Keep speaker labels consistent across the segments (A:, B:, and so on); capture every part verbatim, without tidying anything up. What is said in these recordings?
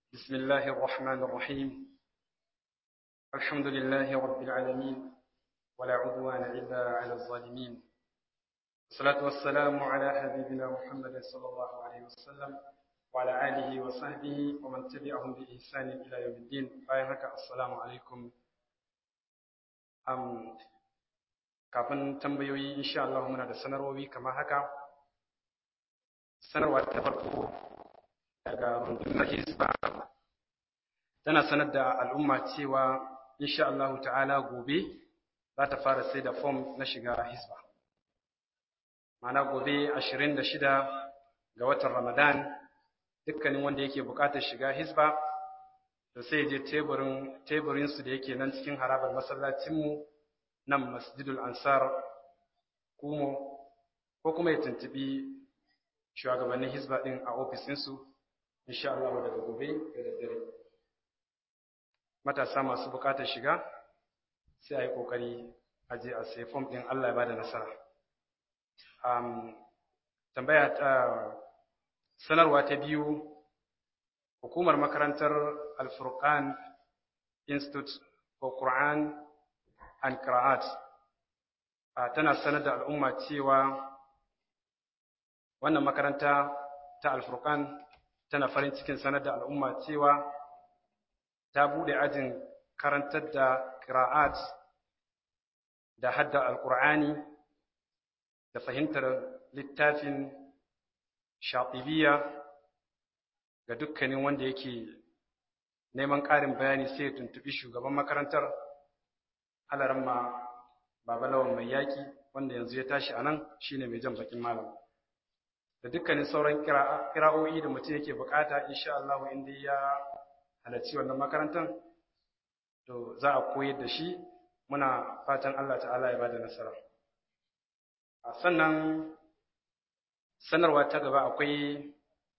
A: بسم الله الرحمن الرحيم. الحمد لله رب العالمين ولا عدوان إلا على الظالمين، والصلاة والسلام على حبيبنا محمد صلى الله عليه وسلم وعلى آله وصحبه ومن تبعهم بإحسان إلى يوم الدين. بايعك السلام عليكم. أم kafin tambayoyi insha Allah muna da sanarwowi kamar haka. Sanarwa ta farko daga rundunar Hisba tana sanar da al'umma cewa insha Allah ta'ala gobe za ta fara sai da form na shiga Hisba. Mana gobe ashirin da shida ga watan Ramadan dukkanin wanda yake buƙatar shiga Hisba to sai je teburin teburin su da yake nan cikin harabar masallacin mu nan Masjidul Ansar Kumo, ko kuma ya tuntubi shugabannin Hisba din a ofisin su insha Allah daga gobe da daddare. Matasa masu bukatar shiga sai a yi kokari a je a sai form din, Allah ya bada nasara. Um, tambaya ta sanarwa ta biyu, hukumar makarantar Al-Furqan Institute for Quran and Qira'at uh, tana sanar da al'umma cewa wannan makaranta ta Al-Furqan tana farin cikin sanar da al'umma cewa ta bude ajin karantar da qira'at da hadda alqur'ani da fahimtar littafin Shatibiyya ga dukkanin wanda yake neman ƙarin bayani sai ya tuntubi shugaban makarantar Alaramma Babalawan mai yaki wanda yanzu ya tashi anan shine mai jan bakin malam. Da dukkanin sauran kira'o'i da mutum yake bukata insha Allah inda ya halarci wannan makarantar to za a koyar da shi. Muna fatan Allah ta'ala ya bada nasara. A sannan sanarwa ta gaba akwai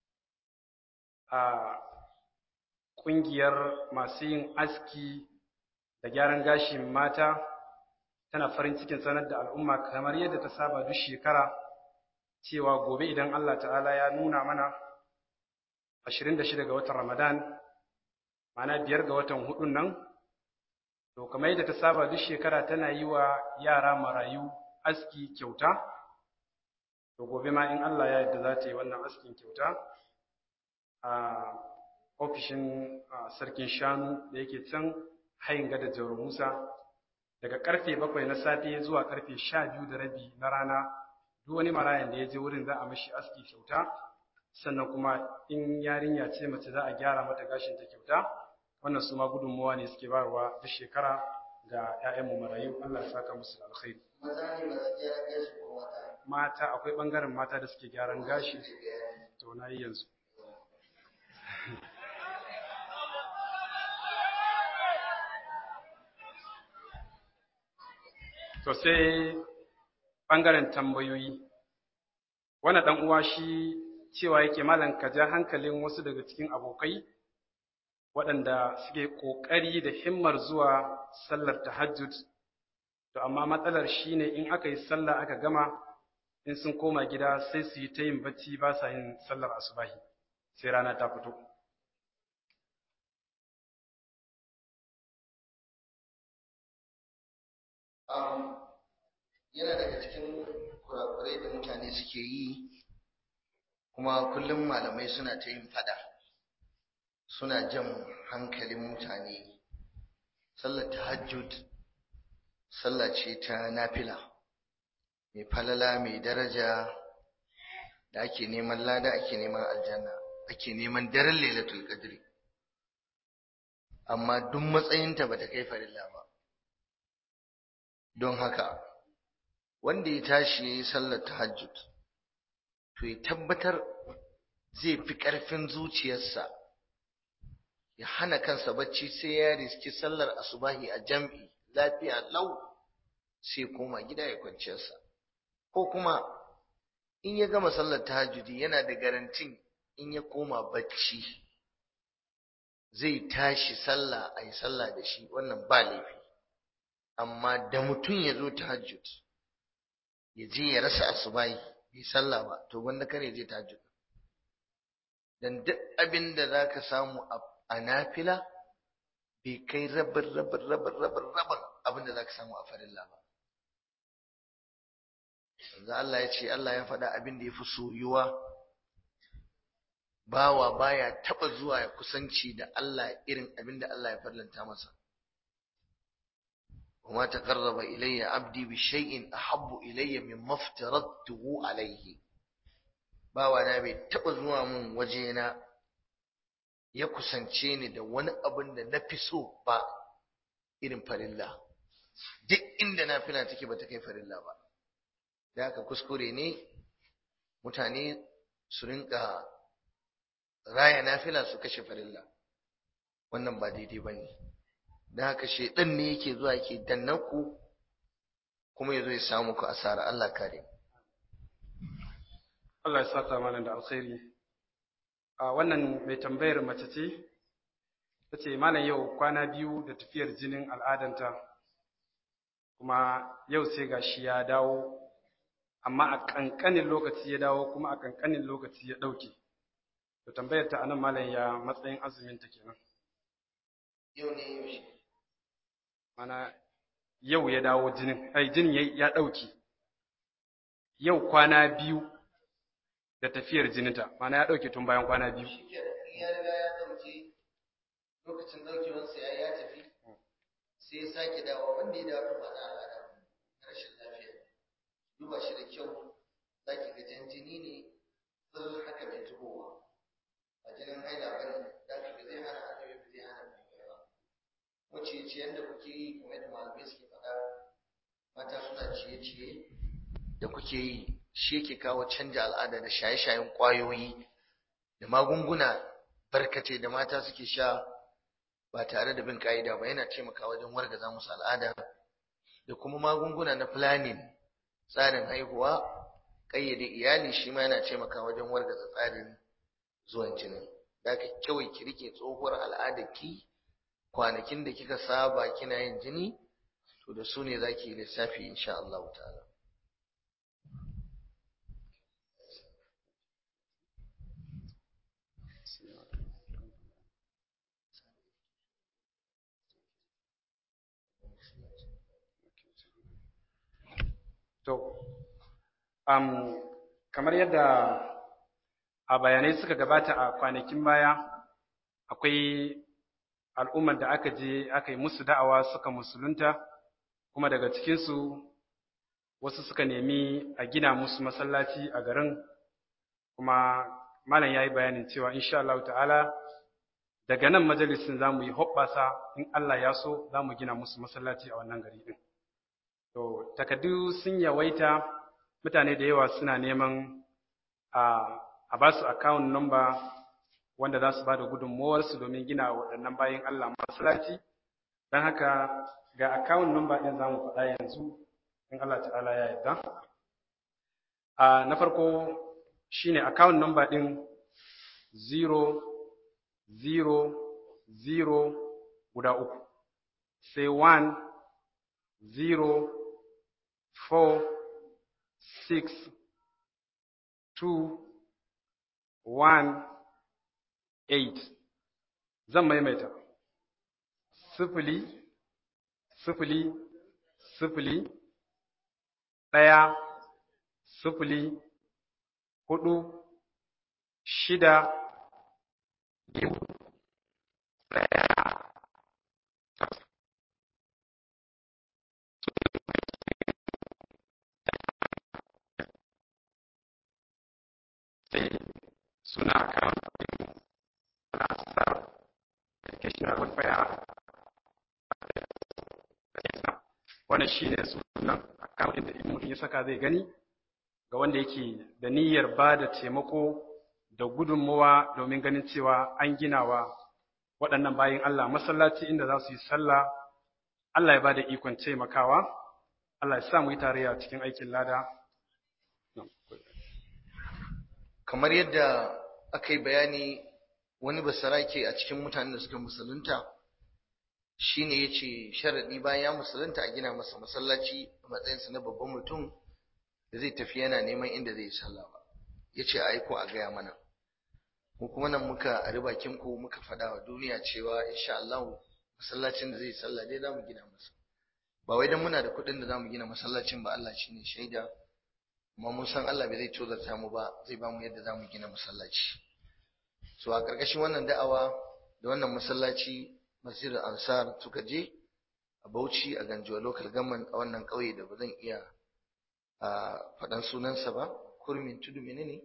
A: a kungiyar masu yin aski da gyaran gashin mata tana farin cikin sanar da al'umma kamar yadda ta saba duk shekara cewa gobe idan Allah ta'ala ya nuna mana ashirin da shida ga watan Ramadan, mana biyar ga watan hudun nan, to kamar yadda ta saba duk shekara tana yi wa yara marayu aski kyauta, to gobe ma in Allah ya yarda za ta yi wannan askin kyauta a ofishin sarkin shanu da yake can hayin gada Jauro Musa daga karfe bakwai na safe zuwa karfe sha biyu da rabi na rana. Duk wani marayan da ya je wurin za a mashi aski kyauta, sannan kuma in yarinya ce mace za a gyara mata gashin ta kyauta. Wannan su ma gudunmuwa ne suke bayarwa duk shekara ga 'ya'yanmu marayu. Allah ya saka musu alkhairi. Mata akwai bangaren mata da suke gyaran gashi, to na yi yanzu. To sai ɓangaren tambayoyi. Wannan ɗan uwa shi cewa yake malam ka ja hankalin wasu daga cikin abokai waɗanda suke ƙoƙari da himmar zuwa sallar tahajjud. To amma matsalar shi ne in aka yi sallah aka gama, in sun koma gida sai su yi ta yin bacci ba sa yin sallar asubahi sai rana ta fito.
B: Yana daga cikin kurakurai da mutane suke yi, kuma kullum malamai suna ta yin fada, suna jan hankalin mutane. Sallar tahajjud sallah ce ta nafila mai falala mai daraja da ake neman lada, ake neman aljanna, ake neman daren lailatul qadri, amma duk matsayinta bata kai farilla ba. Don haka wanda ya tashi ya yi sallar tahajjud to ya tabbatar zai fi ƙarfin zuciyarsa ya hana kansa bacci sai ya riski sallar asubahi a jam'i lafiya lau, sai koma gida ya kwanciyarsa. Ko kuma in ya gama sallar tahajjudi yana da garantin in ya koma bacci zai tashi sallah a yi sallah da shi, wannan ba laifi. Amma da mutum ya zo tahajjud ya je ya rasa asubahi bai sallah ba, to wanda kare je tahajjud. Dan duk abin da zaka samu a a nafila bai kai rabin rabin rabin rabin rabin abinda za ka samu a farilla ba. Yanzu Allah ya ce Allah ya faɗa abin da ya fi soyuwa, bawa baya taɓa zuwa ya kusanci da Allah irin abin da Allah ya farlanta masa. وما تقرب إلي عبدي بشيء أحب إلي مما افترضته عليه. bawa na bai taɓa zuwa mun wajena ya kusance ni da wani abin da na fi so ba irin farilla. Duk inda nafila take ba ta kai farilla ba. Da haka kuskure ne mutane su rinka raya nafila su kashe farilla, wannan ba daidai ba ne. Da haka shaidan ne yake zuwa yake dannan ku kuma ya zo ya samu ku asara. Allah kare.
A: Allah ya saka mana da alkhairi. A wannan mai tambayar mace ce tace malam yau kwana biyu da tafiyar jinin al'adanta, kuma yau sai gashi ya dawo, amma a kankanin lokaci ya dawo kuma a kankanin lokaci ya dauke. To tambayar ta anan malam ya matsayin azumin ta kenan.
B: Yau ne yaushe?
A: Mana yau ya dawo jinin, ai jinin ya dauke. Yau kwana biyu da tafiyar jininta, mana ya dauke tun bayan kwana biyu.
B: Ya riga ya dauke, lokacin daukewarsa ya ya tafi, sai ya sake dawo. Wanda ya dawo ba na al'ada, rashin lafiya. Duba shi da kyau, za ki ga jan jini ne, tsirr haka mai tuhowa. A jinin haila ba ne, za ki ga zai hana annabi ba zai hana mai ba. Maciye-ciyen da kuke yi, kuma yadda malamai suke faɗa, mata suna ciye-ciye da kuke yi, shi yake kawo canja al'ada da shaye-shayen ƙwayoyi da magunguna barkace da mata suke sha ba tare da bin ƙa'ida ba. Yana taimakawa wajen wargaza musu al'ada. Da kuma magunguna na planning, tsarin haihuwa, ƙayyade iyali, shi ma yana taimakawa wajen wargaza tsarin zuwan jinin. Da haka kawai ki rike tsohuwar al'adarki, kwanakin da kika saba kina yin jini, to da su ne za ki yi lissafi insha Allah ta'ala.
A: To, um, kamar yadda a bayanai suka gabata a kwanakin baya, akwai al'ummar da aka je aka yi musu da'awa suka musulunta, kuma daga cikinsu wasu suka nemi a gina musu masallaci a garin, kuma malam ya yi bayanin cewa insha Allah ta'ala daga nan majalisin za mu yi hoɓɓasa, in Allah ya so za mu gina musu masallaci a wannan gari ɗin. To, takardu sun yawaita, mutane da yawa suna neman a ba su account number wanda za su ba da gudunmuwarsu domin gina waɗannan bayan Allah masallaci. Don haka ga account number ɗin za mu faɗa yanzu, in Allah ta'ala ya yarda. Na farko shi ne account number ɗin zero zero zero guda uku, sai one zero four six two one eight. Zan maimaita sifili sifili sifili ɗaya sifili hudu shida biyu ɗaya. Suna kan lasar educational welfare. Wannan shi ne sunan akawun da in mutum ya saka zai gani ga wanda yake da niyyar ba da taimako da gudunmawa domin ganin cewa an ginawa waɗannan bayin Allah masallaci inda za su yi sallah. Allah ya ba da ikon taimakawa. Allah ya sa mu yi tarayya cikin aikin lada.
B: Kamar yadda aka yi bayani, wani basarake a cikin mutanen da suka musulunta shi ne ya ce sharaɗi bayan ya musulunta a gina masa masallaci a matsayinsa na babban mutum da zai tafi yana neman inda zai yi sallah ba. Ya ce a aiko a gaya mana. mu kuma nan muka a bakin ku muka faɗa wa duniya cewa insha Allah masallacin da zai sallah dai zamu gina masa ba wai dan muna da kuɗin da zamu gina masallacin ba, Allah shine shaida, amma mun san Allah bai zai tozarta mu ba, zai ba mu yadda zamu gina masallaci. So a ƙarƙashin wannan da'awa da wannan masallaci Masjidul Ansar suka je a Bauchi a Ganjuwa local government a wannan ƙauye da ba zan iya a faɗan sunansa ba, kurmin tudu menene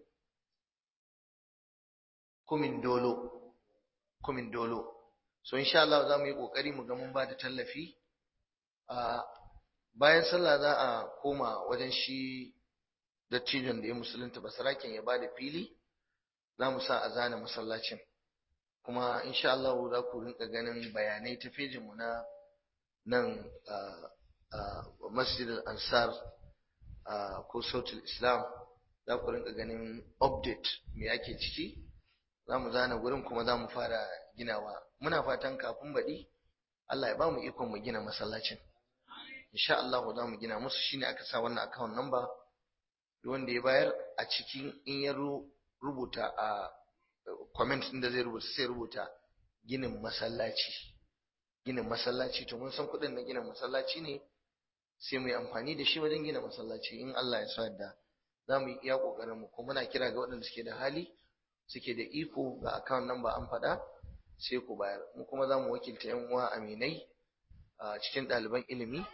B: kumin dolo kumin dolo so insha Allah za mu yi ƙoƙari mu ga mun ba da tallafi. a bayan sallah za a koma wajen shi dattijon da ya musulunta basaraken ya ba da fili, za mu sa a zana masallacin, kuma insha Allah za ku rinka ganin bayanai ta fejinmu na nan Masjidul Ansar ko Sautul Islam, za ku rinka ganin update me ake ciki. Za mu zana gurin kuma za mu fara ginawa. Muna fatan kafin baɗi Allah ya ba mu ikon mu gina masallacin. Insha Allah za mu gina musu, shine aka sa wannan account number, wanda ya bayar a cikin in ya rubuta a comment din da zai rubuta sai rubuta ginin masallaci ginin masallaci to mun san kudin na ginin masallaci ne, sai mu yi amfani da shi wajen gina masallaci in Allah ya sa da za mu yi iya kokarin mu. Kuma muna kira ga waɗanda suke da hali suke da iko ga account number an faɗa sai ku bayar, mu kuma za mu wakilta yan uwa aminai a cikin ɗaliban ilimi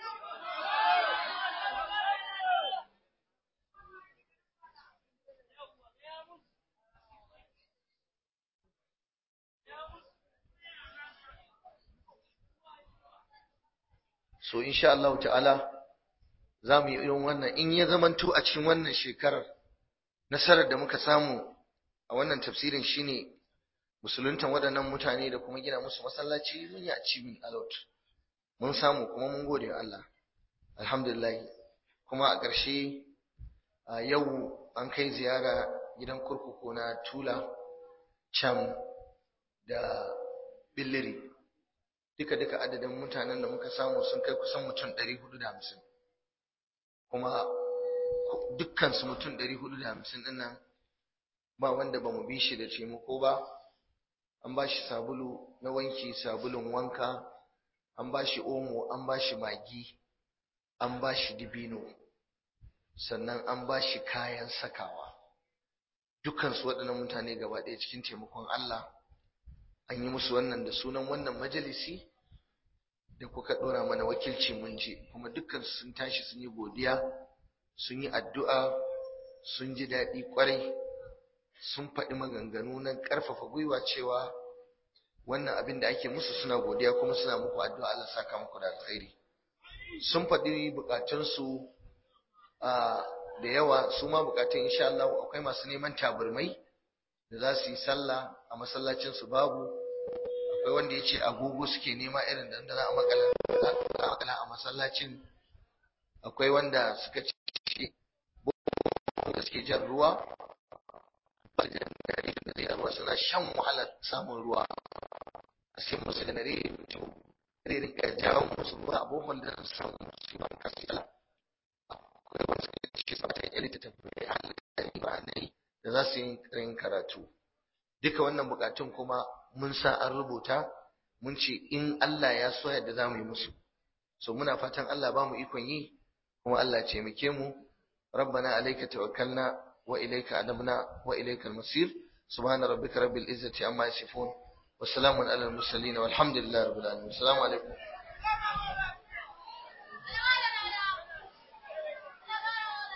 B: so insha Allah ta'ala za mu yi irin wannan in ya zamanto a cikin wannan shekarar nasarar da muka samu a wannan tafsirin shine musuluntan waɗannan mutane da kuma gina musu masallaci, mun yi achieving a lot, mun samu kuma mun gode wa Allah alhamdulillah. Kuma a ƙarshe a yau an kai ziyara gidan kurkuku na Tula Cham da Billiri, duka duka adadin mutanen da muka samu sun kai kusan mutum ɗari hudu da hamsin, kuma dukkan su mutum ɗari hudu da hamsin ɗin nan ba wanda ba mu bi shi da taimako ba. An ba shi sabulu na wanki, sabulun wanka, an ba shi omo, an ba shi magi, an ba shi dibino, sannan an ba shi kayan sakawa. Dukkansu waɗannan mutane gaba ɗaya cikin taimakon Allah an yi musu wannan da sunan wannan majalisi da kuka ɗora mana wakilci mun je, kuma dukkansu sun tashi sun yi godiya, sun yi addu'a, sun ji daɗi ƙwarai, sun faɗi maganganu na ƙarfafa gwiwa cewa wannan abin da ake musu suna godiya kuma suna muku addu'a Allah saka muku da alkhairi. Sun faɗi buƙatunsu da yawa, su ma buƙatun insha Allah akwai masu neman taburmai da za su yi sallah a masallacin su babu, akwai wanda ya ce agogo suke nema irin da za a makala a masallacin, akwai wanda suka ce da suke jan ruwa ruwa suna shan wahalar samun ruwa a cikin musu da nare to zai rika jawo musu ruwa abubuwan da su samu su ban kasila. Akwai wasu da suke tsata ya ta tafi halin ba ne da za su yi yin karatu. Duka wannan bukatun kuma mun sa an rubuta mun ce in Allah ya so yadda za mu yi musu, so muna fatan Allah ba mu ikon yi kuma Allah ce muke mu. ربنا عليك توكلنا وإليك أنبنا وإليك المصير سبحان ربك رب العزة عما يصفون وسلام على المرسلين والحمد لله رب العالمين. السلام عليكم.